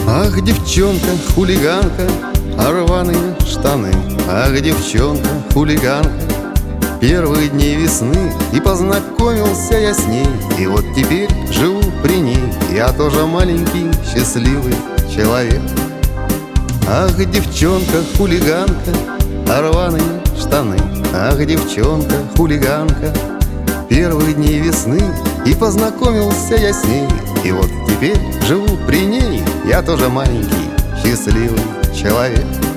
Ах, девчонка, хулиганка, рваные штаны. Ах, девчонка, хулиганка, первые дни весны. И познакомился я с ней, и вот теперь живу при ней. Я тоже маленький счастливый человек. Ах, девчонка, хулиганка, рваные штаны. Ах, девчонка, хулиганка, первые дни весны. И познакомился я с ней, и вот теперь живу при ней. Я тоже маленький счастливый человек.